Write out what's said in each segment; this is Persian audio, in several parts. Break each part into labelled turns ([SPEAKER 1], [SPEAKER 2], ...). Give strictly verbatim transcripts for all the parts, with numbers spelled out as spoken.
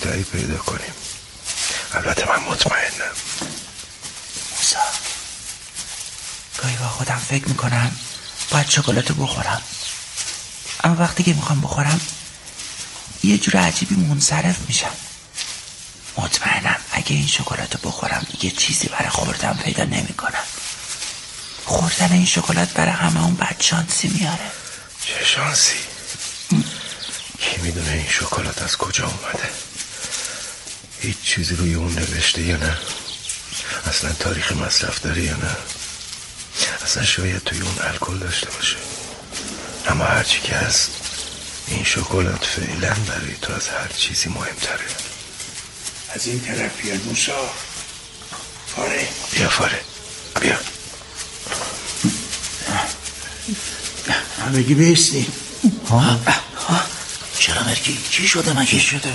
[SPEAKER 1] بهتری پیدا کنیم. البته من مطمئنم.
[SPEAKER 2] موسا گاهی با خودم فکر میکنم باید شکلاتو بخورم، اما وقتی که میخوام بخورم یه جور عجیبی منصرف میشم. مطمئنم اگه این شکلاتو بخورم دیگه چیزی برای خوردن پیدا نمیکنم. خوردن این شکلات برای همه اون بد شانسی میاره.
[SPEAKER 1] چه شانسی؟ کی میدونه این شکلات از کجا اومده؟ هیچ چیزی روی اون نوشته یا نه؟ اصلا تاریخ مصرف داره یا نه؟ اصلا شاید توی اون الکل داشته باشه. اما هرچی که هست این شکلات فعلا برای تو از هر چیزی مهمتره.
[SPEAKER 3] از این طرف بیاد موسا. فاره
[SPEAKER 1] بیا فاره بیا.
[SPEAKER 3] بگی بیستی.
[SPEAKER 2] ها ها چرا مرکی؟ چی شده مگه؟ چی شده؟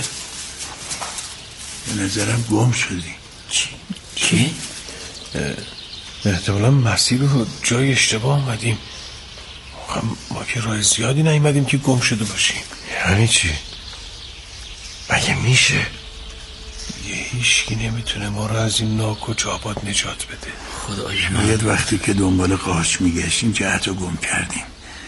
[SPEAKER 3] به نظرم گم شدی.
[SPEAKER 2] چی؟ چی؟
[SPEAKER 1] احتمالا مسیر رو جای اشتباه آمدیم. ما که راه زیادی نیومدیم که گم شده باشیم. یعنی چی؟ مگه میشه؟ یه هیچکی نمیتونه ما رو از این ناکج آباد نجات بده.
[SPEAKER 2] خدای من.
[SPEAKER 3] باید وقتی که دنبال قارچ میگشتیم جهت رو گم کردیم.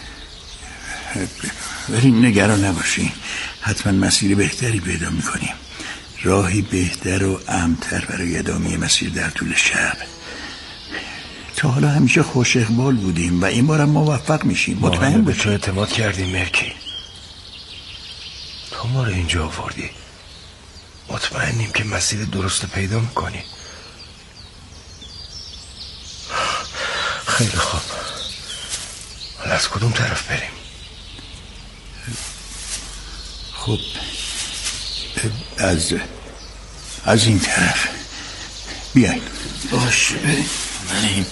[SPEAKER 3] بریم نگران نباشیم، حتما مسیر بهتری پیدا میکنیم. راهی بهتر و امن‌تر برای ادامه مسیر در طول شب. تا حالا همیشه خوش اقبال بودیم و این بارم موفق میشیم. مطمئن
[SPEAKER 1] به تو اعتماد کردیم مرکی. تو ما رو اینجا آوردی. مطمئنیم که مسیر درست پیدا میکنی. خیلی خوب. حالا از کدوم طرف بریم؟
[SPEAKER 3] خب از از این طرف بیاین.
[SPEAKER 2] باشه بریم. بریم.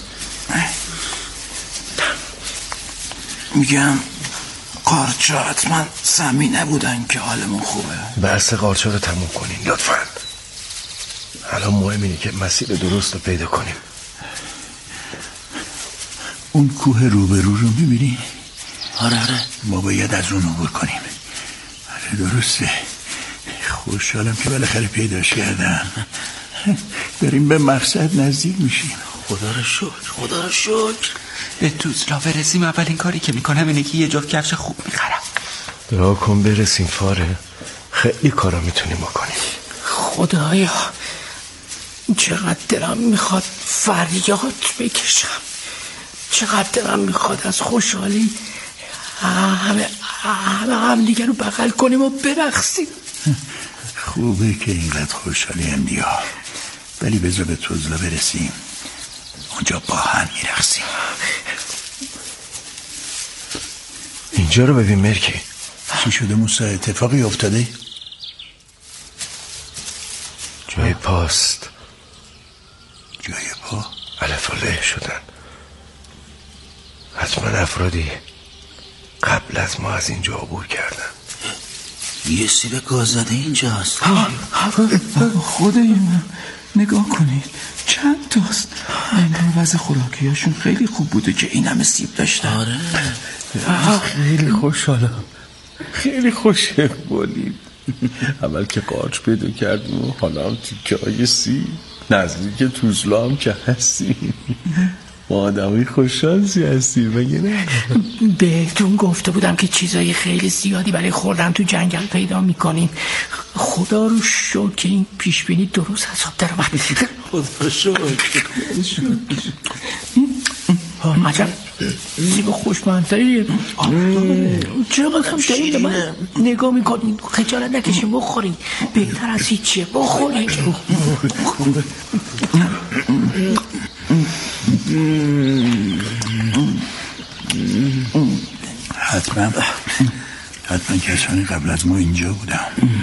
[SPEAKER 3] میگم قارچا حتما سمی نبودن که حالمون خوبه.
[SPEAKER 1] بحث قارچا رو تموم کنیم لطفاً. الان مهم اینه که مسیر درست رو پیدا کنیم.
[SPEAKER 3] اون کوه روبرو رو میبینی؟
[SPEAKER 2] آره آره.
[SPEAKER 3] ما باید از اون عبور کنیم. آره درسته. خوشحالم که بالاخره پیداش کردم. بریم به مقصد نزدیک میشیم.
[SPEAKER 2] خدا رو شکر خدا رو شکر. به توزلا برسیم اولین کاری که میکنم اینه که یه جفت کفش خوب میخرم.
[SPEAKER 1] دعا کن برسیم فاره. خیلی کارا میتونیم بکنیم.
[SPEAKER 4] خدایا چقدر دلم میخواد فریاد بکشم، چقدر دلم میخواد از خوشحالی همه همه هم دیگه رو بغل کنیم و برقصیم.
[SPEAKER 3] خوبه که اینقدر خوشحالی هم بیا، ولی بذار به توزلا برسیم، اونجا با هم میرقصیم.
[SPEAKER 1] اینجا رو ببین مرکی.
[SPEAKER 3] چی شده موسی؟ اتفاقی افتاده؟
[SPEAKER 1] جای پاست.
[SPEAKER 3] جای پا؟
[SPEAKER 1] الف و له شدن. حتما افرادی قبل از ما از اینجا عبور کردن.
[SPEAKER 2] یه سیب گاز زده اینجاست.
[SPEAKER 4] خدای من نگاه کنید چند تاست. این وضع خوراکیاشون خیلی خوب بوده که این همه سیب داشتن.
[SPEAKER 2] آره
[SPEAKER 1] خیلی خوشحالم، خیلی خوش اقبالید. اول که قارچ پیدا کردیم و حالا هم تیکه های سیب نزدیک توزلا هم که هستیم. ما آدمی خوششانسی هستیم مگه نه؟
[SPEAKER 4] بهتون گفته بودم که چیزای خیلی زیادی برای خوردن تو جنگل پیدا میکنیم. خدا رو شکر که این پیشبینی درست حساب در اومد.
[SPEAKER 2] خدا رو شکر.
[SPEAKER 4] عجب سیب خوشمزه. چقدر هم داریم به من نگاه میکنین؟ خجالت نکشین بخورین، بهتر از هیچیه بخورین.
[SPEAKER 3] حتما حتما کسانی قبل از ما اینجا بودن،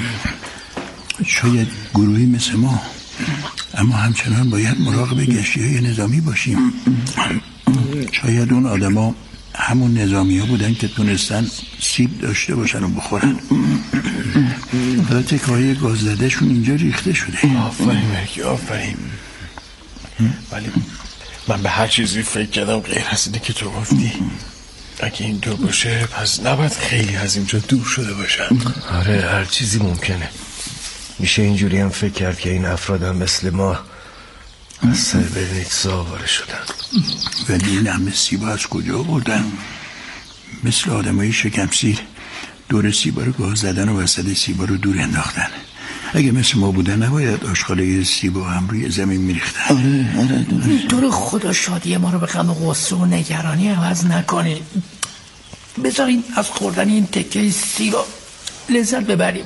[SPEAKER 3] شاید گروهی مثل ما، اما همچنان باید مراقب گشتی های نظامی باشیم. شاید اون آدم ها همون نظامی ها بودن که تونستن سیب داشته باشن و بخورن. حالا تکه های گاز زده شون اینجا ریخته شده.
[SPEAKER 1] آفرین مرکی آفرین. ولی من به هر چیزی فکر کردم غیر از اینه که تو گفتی. اگه این دور باشه پس نباید خیلی از اینجا دور شده باشن. آره هر چیزی ممکنه. میشه اینجوری هم فکر کرد که این افراد هم مثل ما از سر برنیت ساواره شدن.
[SPEAKER 3] ولی این همه سیب از کجا بردن؟ مثل آدمای شکم سیر دور سیبا رو گاز زدن و وسط سیبا رو دور انداختن. اگه مثل ما بودن نباید آشغاله سیبا هم روی زمین میریختن.
[SPEAKER 4] آره آره دور خدا شادی ما رو به غم و غصه و نگرانی عوض نکنین. بذارین از خوردن این تکه سیبا لذت ببریم.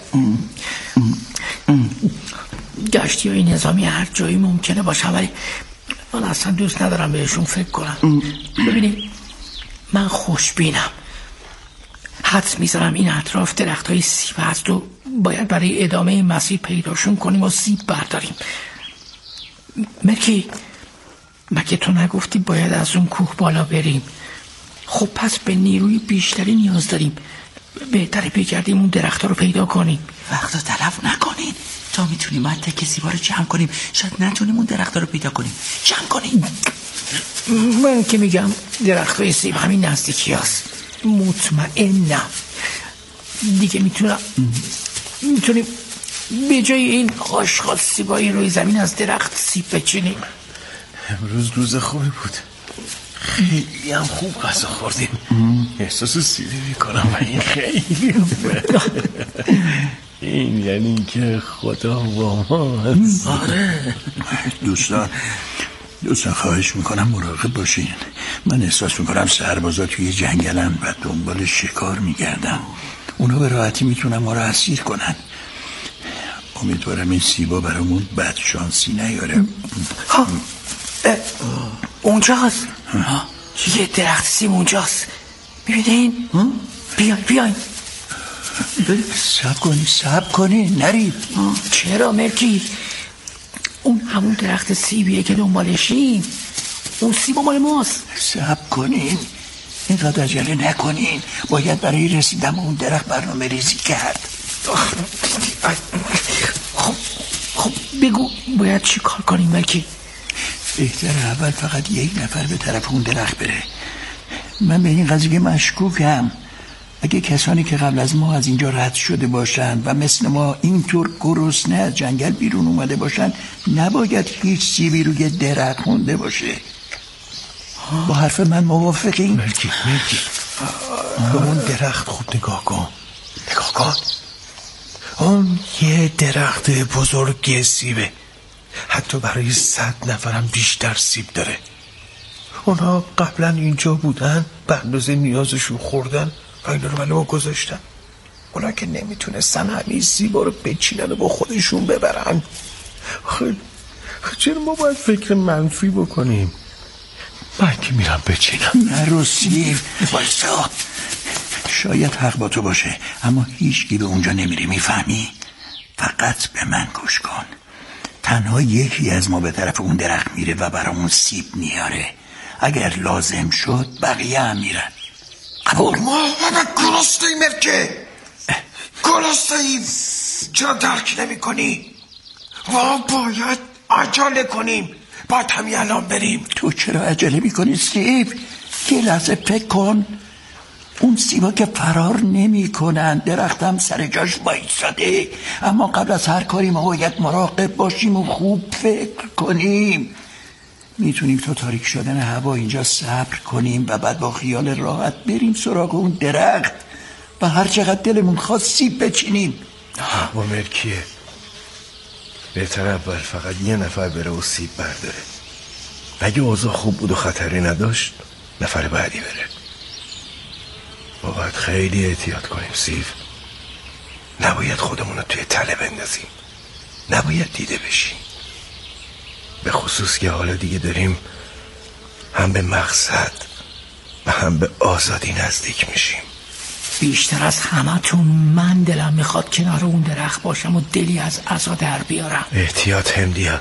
[SPEAKER 4] گشتی های نظامی هر جایی ممکنه باشه، ولی من اصلا دوست ندارم بهشون فکر کنم. ببینید من خوشبینم، حدس میذارم این اطراف درخت های سیب هست و باید برای ادامه مسیر پیداشون کنیم و سیب برداریم. مرکی مگه تو نگفتی باید از اون کوه بالا بریم؟ خب پس به نیروی بیشتری نیاز داریم. بهتره بگردیم اون درخت ها رو پیدا کنیم.
[SPEAKER 2] وقت رو تلف نکنین تا میتونیم من تک سیبا رو جمع کنیم. شاید نتونیم اون درخت ها رو پیدا کنیم. جمع کنیم.
[SPEAKER 4] من که میگم درخت های سیب همین نزدیکی هست. مطمئنم دیگه میتونم میتونیم به جای این آشغال سیبایی روی زمین از درخت سیب بچینیم.
[SPEAKER 1] امروز روز خوبی بود، خیلی هم خوب غذا خوردیم. احساس سیری میکنم و این خیلی این یعنی که خدا با ما هست.
[SPEAKER 3] آره دوستان دوستان خواهش میکنم مراقب باشین. من احساس میکنم سربازا توی جنگلن و دنبال شکار میگردن. اونا به راحتی میتونن ما رو اسیر کنن. امیدوارم این سیبا برامون بد شانسی نیاره.
[SPEAKER 4] ها اونجاست، یه درخت سیب اونجاست، میبینین؟ بیاین بیاین
[SPEAKER 3] سب کنی سب کنی نرید.
[SPEAKER 4] چرا مرکی؟ اون همون درخت سیبیه که دنبالشیم. اون سیب مال ماست.
[SPEAKER 3] سب کنین، اینقدر عجله نکنین. باید برای رسیدن اون درخت برنامه ریزی کرد.
[SPEAKER 4] خب خب بگو باید چی کار کنیم مرکی؟
[SPEAKER 3] بهتره اول فقط یک نفر به طرف اون درخت بره. من به این قضیه مشکوکم. اگه کسانی که قبل از ما از اینجا رد شده باشن و مثل ما اینطور گرسنه از جنگل بیرون اومده باشن، نباید هیچ سیبی روی درخت مونده باشه. با حرف من موافقی؟
[SPEAKER 1] مرکی مرکی به اون درخت خوب نگاه کن. نگاه کن، اون یه درخت بزرگ سیبه، حتی برای صد نفرم بیشتر سیب داره. اونا قبلا اینجا بودن، به اندازه نیازشون خوردن و اینا رو برای ما گذاشتن. اونا که نمیتونستن همین سیبا رو بچینن و با خودشون ببرن. خیلی چرا ما باید فکر منفی بکنیم؟ من که میرم بچینم.
[SPEAKER 3] نرو سیب بایستا. شاید حق با تو باشه، اما هیچکی به اونجا نمیره، میفهمی؟ فقط به من گوش کن. تنها یکی از ما به طرف اون درخت میره و برامون سیب میاره. اگر لازم شد بقیه هم میرن. قبول؟
[SPEAKER 1] ما همه گرسته ایم مرکه، گرسته ایم. چرا درک نمی کنی؟ ما باید عجله کنیم، باید همین الان بریم.
[SPEAKER 3] تو چرا عجله میکنی سیب؟ یه لحظه فکر کن. اون سیبا که فرار نمی کنن، درختم سر جاش بایستاده. اما قبل از هر کاری ما باید مراقب باشیم و خوب فکر کنیم. میتونیم تا تاریک شدن هوا اینجا صبر کنیم و بعد با خیال راحت بریم سراغ اون درخت و هر چقدر دلمون خواست سیب بچینیم.
[SPEAKER 1] هوا مرکیه، بهتر اول فقط یه نفر بره و سیب برداره. اگه اوضاع خوب بود و خطری نداشت، نفر بعدی بره. ما باید خیلی احتیاط کنیم سیب. نباید خودمون رو توی تله بندازیم، نباید دیده بشیم، به خصوص که حالا دیگه داریم هم به مقصد و هم به آزادی نزدیک میشیم.
[SPEAKER 4] بیشتر از همه تون من دلم میخواد کنار اون درخت باشم و دلی از عزا در بیارم.
[SPEAKER 1] احتیاط همدیا،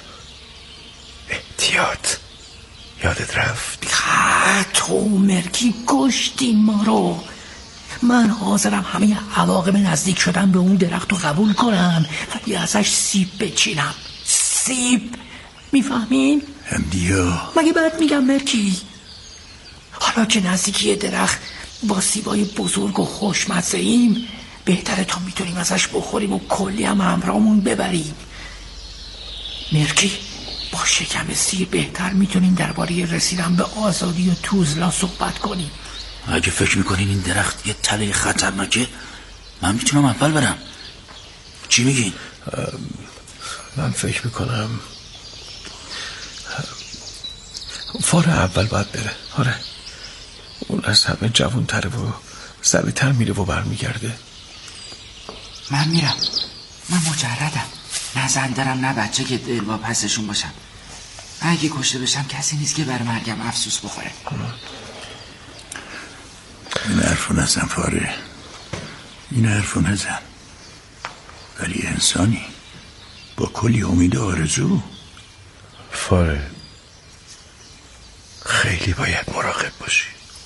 [SPEAKER 1] احتیاط. یادت رفت؟
[SPEAKER 4] تو مرکی کشتی ما رو. من حاضرم همه عواقب نزدیک شدن به اون درخت رو قبول کنم ولی ازش سیب بچینم. سیب، میفهمین؟
[SPEAKER 3] همدیا
[SPEAKER 4] مگه بعد میگم مرکی؟ حالا که نزدیکی درخت با سیبای بزرگ و خوشمزه ایم، بهتره تا میتونیم ازش بخوریم و کلی هم همراهمون ببریم. مرکی با شکم سیر بهتر میتونیم درباره رسیدن به آزادی و توزلا صحبت کنیم.
[SPEAKER 2] اگه فکر میکنین این درخت یه تله خطرناکه، من میتونم اول برم. چی میگین؟
[SPEAKER 1] من فکر میکنم فار اول باید بره. آره، اون از همه جوان تره و سریع تر میره و برمیگرده.
[SPEAKER 2] من میرم، من مجردم، نه زن دارم نه بچه که دلوا پسشون باشم. اگه کشته بشم کسی نیست که بر مرگم افسوس بخوره.
[SPEAKER 3] این حرفو نزن فاره، این حرفو نزن. ولی انسانی با کلی امید و آرزو.
[SPEAKER 1] فاره، خیلی باید مراقب باشی.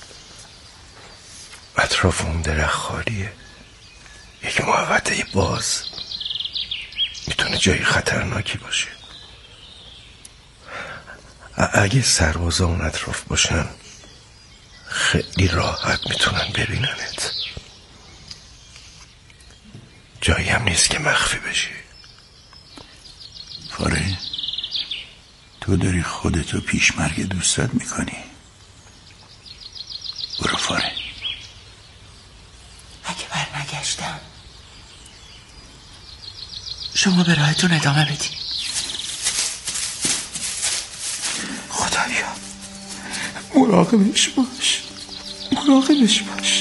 [SPEAKER 1] اطراف اون درخت خالیه، یک محوطه باز، میتونه جای خطرناکی باشه. اگه سربازا اون اطراف باشن خیلی راحت میتونن ببیننت. جایی هم نیست که مخفی بشی.
[SPEAKER 3] فاره، تو داری خودتو پیش مرگ دوستت میکنی. برو فاره.
[SPEAKER 2] اگه بر نگشتم شما به راهتون ادامه بدین.
[SPEAKER 4] خدایا مراقبش باش، مراقبش باش.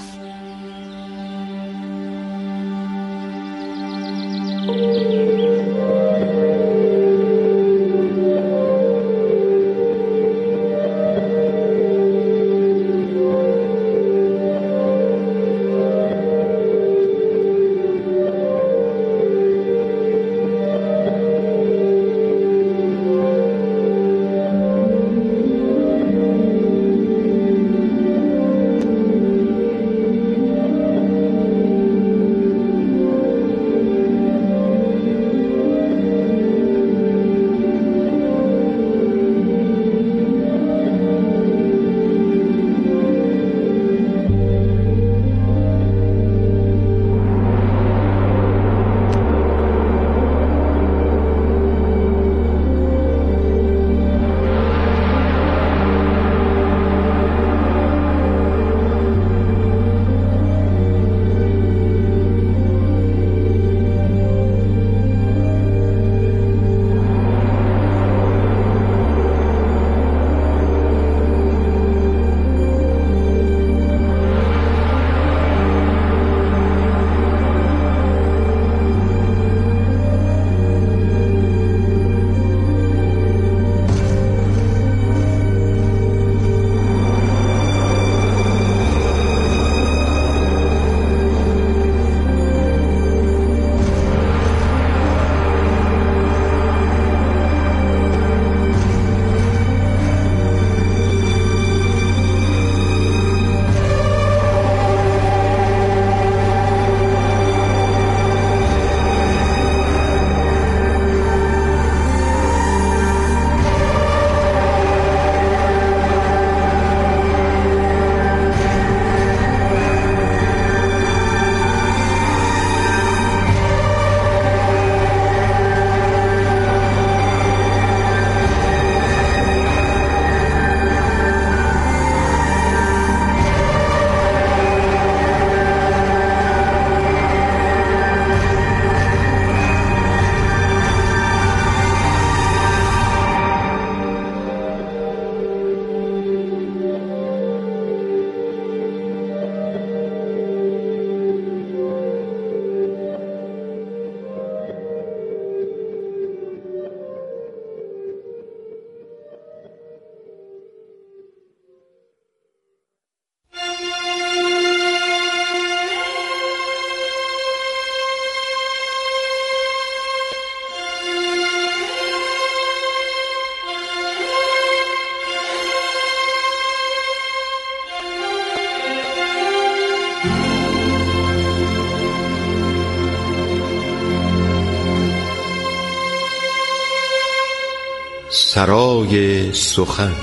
[SPEAKER 1] سرای سخن.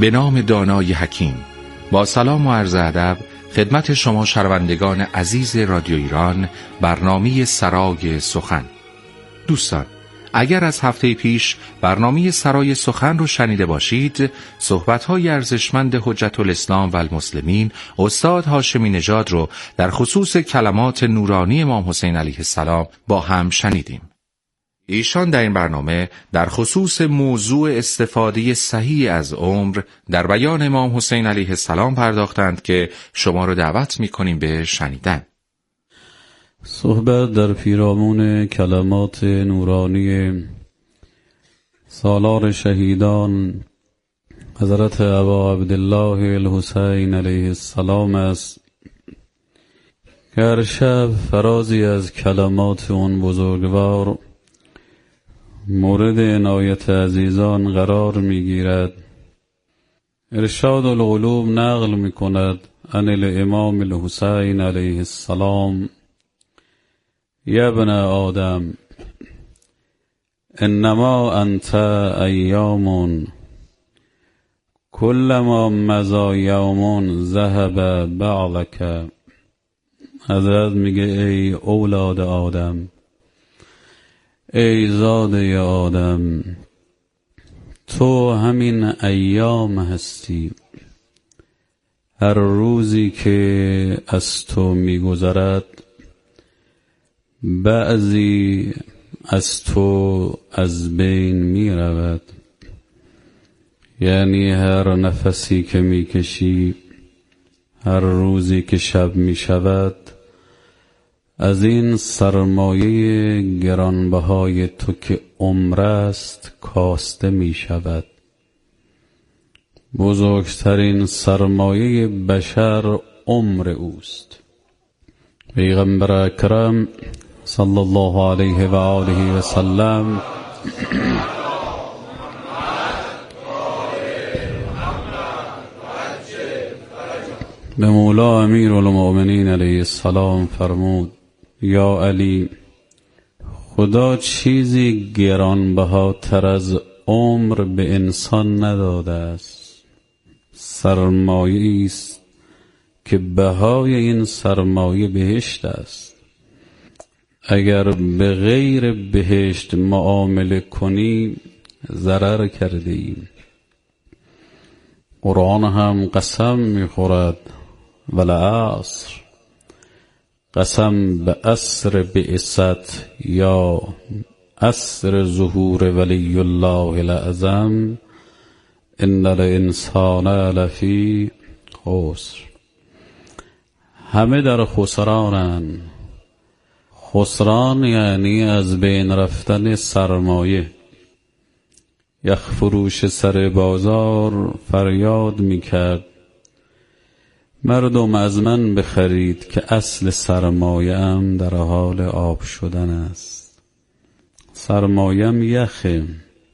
[SPEAKER 5] به نام دانای حکیم. با سلام و عرض ادب خدمت شما شنوندگان عزیز رادیو ایران، برنامه سرای سخن. دوستان، اگر از هفته پیش برنامه سرای سخن رو شنیده باشید، صحبت‌های ارزشمند حجت الاسلام و المسلمین استاد هاشمی نژاد رو در خصوص کلمات نورانی امام حسین علیه السلام با هم شنیدیم. ایشان در این برنامه در خصوص موضوع استفاده صحیح از عمر در بیان امام حسین علیه السلام پرداختند که شما رو دعوت می‌کنیم به شنیدن.
[SPEAKER 6] صحبت در پیرامون کلمات نورانی سالار شهیدان حضرت ابا عبدالله الحسین علیه السلام است که هر شب فرازی از کلمات اون بزرگوار مورد عنایت عزیزان قرار میگیرد. ارشاد القلوب نقل میکند عن الامام الحسین علیه السلام: یا ابن آدم انما انت ایام کلما مضى یوم ذهب بعضک. حضرت میگه ای اولاد آدم، ای زاده آدم، تو همین ایام هستی. هر روزی که از تو میگذرد بعضی از تو از بین می رود. یعنی هر نفسی که می کشی، هر روزی که شب می شود، از این سرمایه گرانبهای تو که عمر است کاسته می شود. بزرگترین سرمایه بشر عمر اوست. پیغمبر اکرم صلی الله علیه و آله و سلم به مولا امیر المؤمنین علیه السلام فرمود: یا علی، خدا چیزی گرانبهاتر از عمر به انسان نداده است. سرمایه است که بهای این سرمایه بهشت است. اگر به غیر بهشت معامله کنی ضرر کرده ایم. قرآن هم قسم میخورد: والعصر، قسم به عصر بعثت یا عصر ظهور ولی الله الاعظم، ان الانسان لفی خسر. همه در خسرانن. خسران یعنی از بین رفتن سرمایه. یک فروش سر بازار فریاد میکرد: مردم از من بخرید که اصل سرمایه ام در حال آب شدن است. سرمایه ام یخه،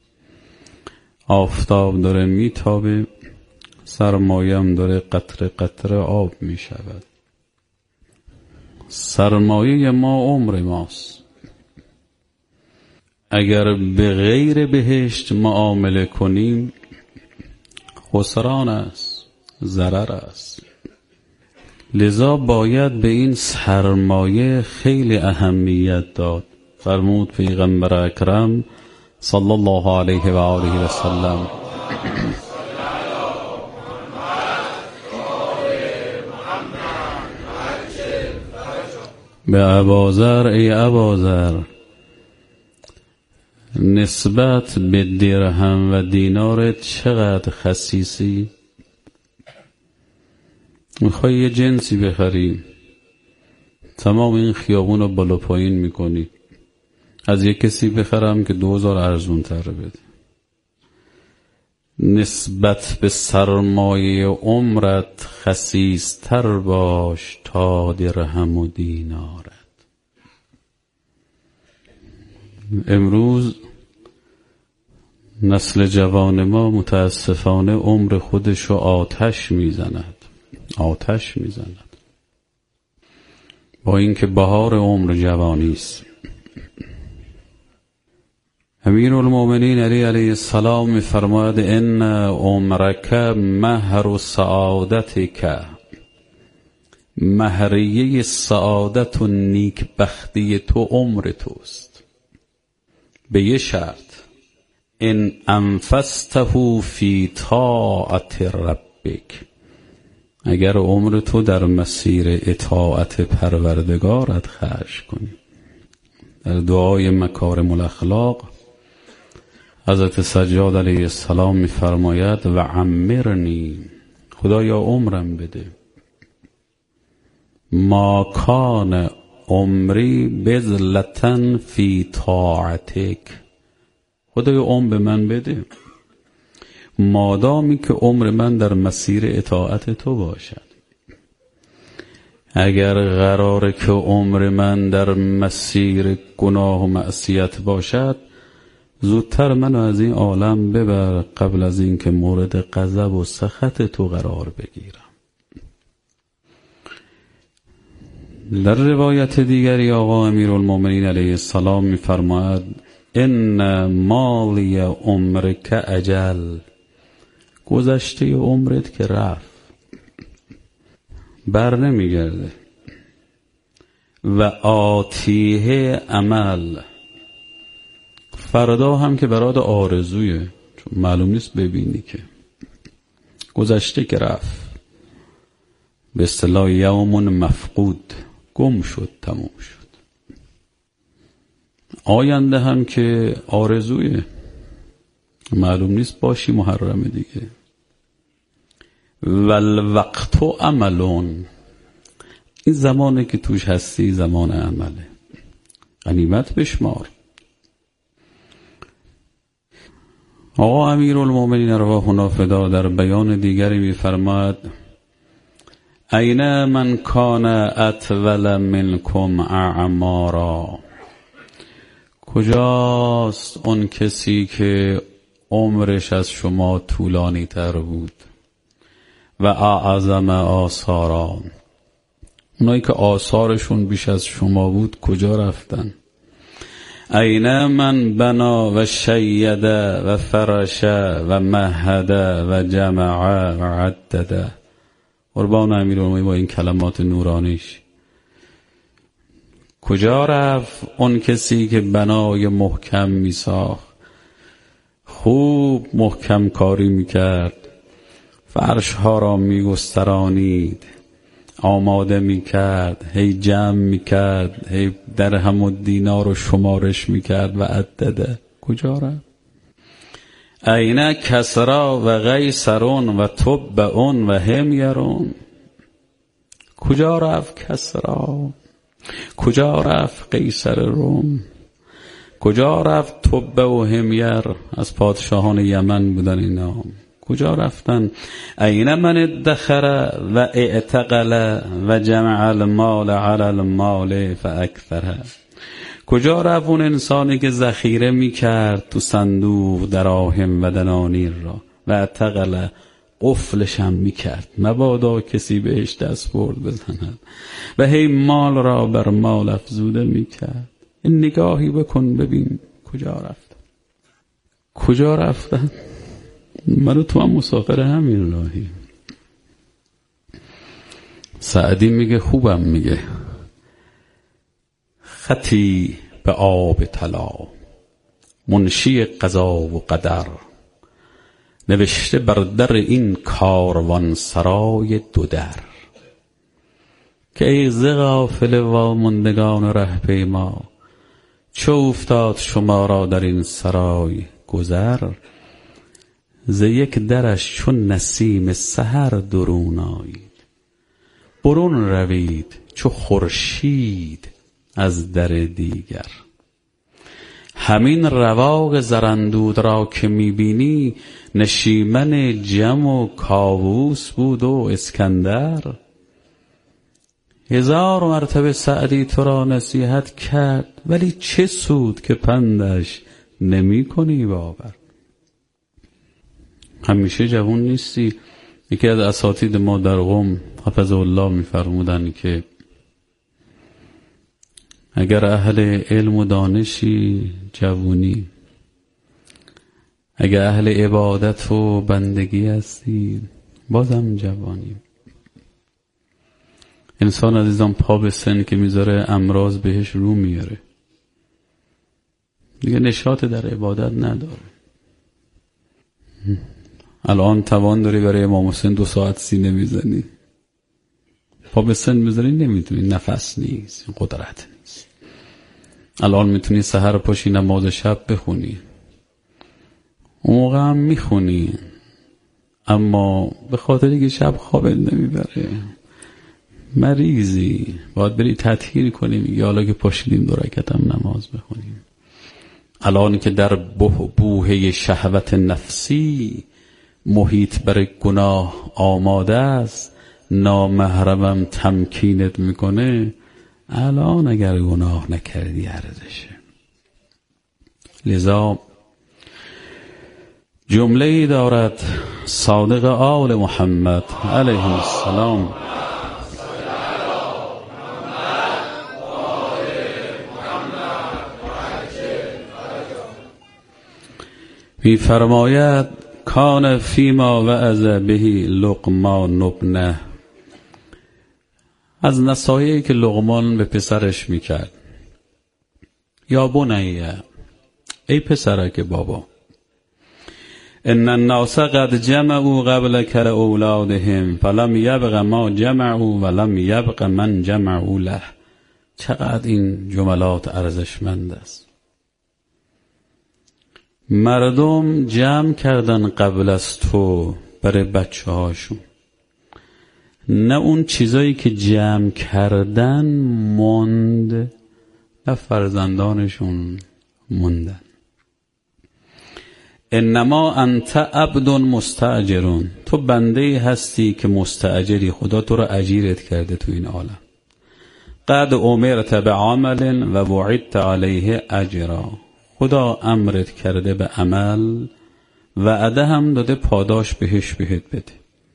[SPEAKER 6] آفتاب داره میتابه، سرمایه ام داره قطره قطره آب میشود. سرمایه ما عمر ماست. اگر به غیر بهشت معامله کنیم خسران است، ضرر است. لذا باید به این سرمایه خیلی اهمیت داد. فرمود پیغمبر اکرم صلی الله علیه و آله و سلم: به اباذر، ای اباذر، نسبت به درهم و دینارت چقدر خسیسی؟ میخوای یه جنسی بخری، تمام این خیابون رو بالا پایین میکنی. از یک کسی بخرم که دوزار ارزون تر بده. نسبت به سرمایه عمرت خسیستر باش تا درهم و دینارت. امروز نسل جوان ما متاسفانه عمر خودشو آتش میزند. آتش میزند با اینکه بهار عمر جوانی است. امیر المؤمنین علی علیه السلام می‌فرماید ان عمرک مهر سعادتک، مهریه سعادت و نیکبختی تو عمر توست، به یه شرط، ان انفسته فی طاعت ربک، اگر عمر تو در مسیر اطاعت پروردگارت خرج کنی. در دعای مکارم الاخلاق حضرت سجاد علیه السلام می‌فرماید و عمرنی، خدایا عمرم بده، ما کان عمری بذلتن فی طاعتک، خدایا عمر به من بده مادامی که عمر من در مسیر اطاعت تو باشد. اگر قراره که عمر من در مسیر گناه و معصیت باشد، زودتر منو از این عالم ببر قبل از این که مورد غضب و سخط تو قرار بگیرم. در روایت دیگری آقا امیرالمومنین علیه السلام می‌فرماید ان مالی عمرک اجل، گذشته عمرت که رفت بر نمیگرده، و آتیه عمل، فردا هم که برات آرزویه، چون معلوم نیست ببینی که گذشته که رفت، به اصطلاح یوم مفقود، گم شد، تموم شد. آینده هم که آرزویه، معلوم نیست باشی محرم دیگه. والوقت عملون، این زمانی که توش هستی زمان عمله، غنیمت بشمار. آقا امیرالمومنین ارواحنا فدا در بیان دیگری می‌فرماید این من کان اطول منکم اعمارا، کجاست اون کسی که عمرش از شما طولانی تر بود، و اعظم آثارا، اونایی که آثارشون بیش از شما بود کجا رفتن؟ این من بنا و شید و فرش و مهد و جمع و عدد. قربان امیرالمومنین با این کلمات نورانیش، کجا رفت اون کسی که بنای محکم می ساخت، خوب محکم کاری می کرد، فرش ها را می گسترانید، آماده می کرد، هی جمع می کرد، هی درهم و دینار رو شمارش می کرد و عدده. کجا رفت؟ این کسرا و قیصرون و تبعون و هميرون، کجا رفت کسرا؟ کجا رفت قیصر روم؟ کجا رفت تبع و همیر؟ از پادشاهان یمن بودن اینا، کجا رفتن؟ این من ادخر و اعتقل و جمع المال علی المال فاکثره، کجا رفت اون انسانی که ذخیره میکرد تو صندوق دراهم و دنانیر را، و اعتقل، قفلش هم میکرد مبادا کسی بهش دست برد بزند، و هی مال را بر مال افزوده میکرد. این نگاهی بکن ببین کجا رفت، کجا رفتن؟ منو تو هم مسافر همین راهی. سعدی میگه خوبم، میگه خطی به آب طلا، منشی قضا و قدر، نوشته بر در این کاروان سرای دو در، که ای ز غافل واماندگان ره پیما، چه افتاد شما را در این سرای گذر، ز یک درش چون نسیم سحر درون آیید، برون روید چو خورشید از در دیگر. همین رواق زرندود را که میبینی، نشیمن جم و کاووس بود و اسکندر. هزار مرتبه سعدی تو را نصیحت کرد، ولی چه سود که پندش نمی کنی باور. همیشه جوان نیستی. یکی از اساتید ما در قم حفظه الله میفرمودن که اگر اهل علم و دانشی جوونی، اگه اهل عبادت و بندگی هستی بازم جوانیم. انسان عزیزان پا به سن که میذاره امراض بهش رو میاره، دیگه نشاط در عبادت نداره. الان توان داری برای امام حسین دو ساعت سینه میزنی، پا به سن میذاری نمیتونی، نفس نیست، قدرت نیست. الان میتونی سحر پاشی نماز شب بخونی، اون موقع هم میخونی، اما به خاطر که شب خوابت نمیبره، مریضی، باید بری تطهیر کنیم، یا حالا که پاشیدیم دو رکعت هم نماز بخونیم. الان که در بوحه شهوت نفسی محیط برای گناه آماده است، نامحرمم تمکینت میکنه، الان اگر گناه نکردی ارزشه. لذا جمله‌ای دارد صادق آل محمد علیه السلام: می فرماید کان فیما وعظ بهی لقمان ابنه، از نصایحی که لقمان به پسرش میکرد: یا بنیه، ای پسرک بابا، ان الناس قد جمعوا قبلک لاولادهم فلم یبق ما جمعوا ولم یبق من جمعوا له. چقدر این جملات ارزشمند است. مردم جمع کردن قبل از تو برای بچه هاشون، نه اون چیزایی که جمع کردن موند، نه فرزندانشون موندن. انما انت عبد مستاجرون، تو بنده هستی که مستاجری، خدا تو را اجیرت کرده تو این عالم. قد امرت بعمل و وعدت علیه اجرا، خدا امرت کرده به عمل، وعده هم داده پاداش بهش بهت بده.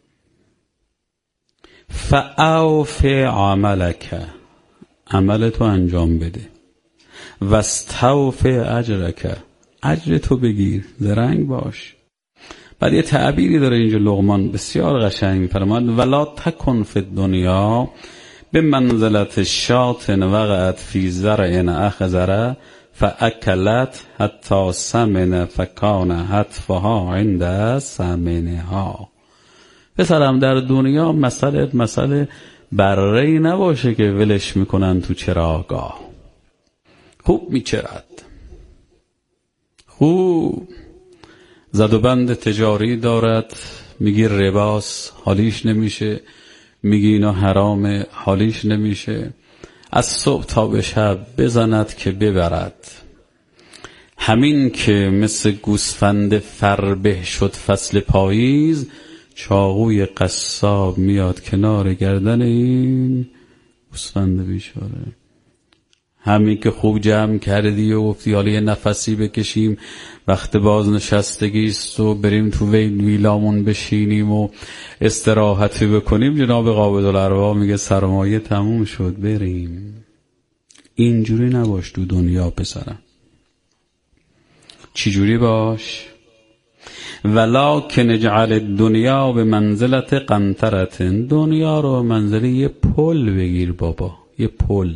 [SPEAKER 6] فاوف عملک، عمل تو انجام بده. واستوف اجرک، اجر تو بگیر، زرنگ باش. بعد یه تعبیری داره اینجا لقمان بسیار قشنگ می‌فرماد: ولا تکن فی الدنیا به منزلت شاة وقعت فی زرع اخضر فاکلت حتی سمن فکان حتفها عند سمنها. پسرم در دنیا مسئله مسئله بره‌ای نباشه که ولش میکنن تو چراگاه، خوب میچرد، خوب زد و بند تجاری دارد، میگی رباس حالیش نمیشه، میگی اینا حرامه حالیش نمیشه، از صبح تا به شب بزند که ببرد. همین که مثل گوسفند فربه شد فصل پاییز، چاقوی قصاب میاد کنار گردن این گوسفند بیچاره. همین که خوب جمع کردی و گفتی حالا یه نفسی بکشیم، وقت بازنشستگی است و بریم تو ویلامون بشینیم و استراحتی بکنیم، جناب قابض الارواح میگه سرمایه تموم شد بریم. اینجوری نباش تو دنیا پسرم. چی جوری باش؟ ولکن اجعل الدنیا به منزلت قنطرة، دنیا رو منزله یه پل بگیر بابا، یه پل.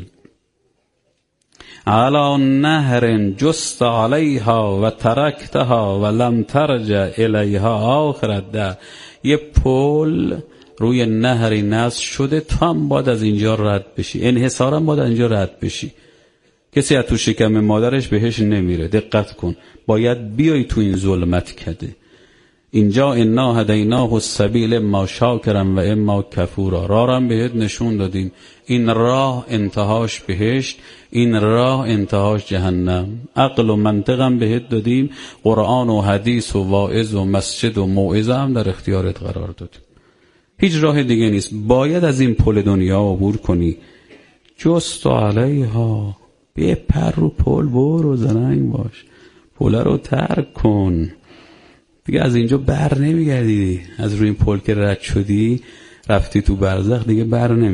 [SPEAKER 6] علی نهر جست علیها و ترکتها و لم ترجع الیها آخر الدهر، یه پل روی نهری نصب شده، تو هم باید از اینجا رد بشی، انحصارا باید از اینجا رد بشی. کسی از تو شکم مادرش بهش نمیره، دقت کن، باید بیای تو این ظلمت کده. اینجا انا هدیناه السبیل اما شاکرا و اما کفورا، راهم بهت نشون دادیم، این راه انتهاش بهشت، این راه انتهاش جهنم. عقل و منطقم بهت دادیم، قرآن و حدیث و واعظ و مسجد و موعظه هم در اختیارت قرار دادیم. هیچ راه دیگه نیست، باید از این پل دنیا عبور کنی. جست علیها، بیا پر رو پل برو، زرنگ باش، پل رو ترک کن دیگه. از اینجا بر نمیگردی، از روی این پل که رد شدی رفتی تو برزخ دیگه بر نمیگردی.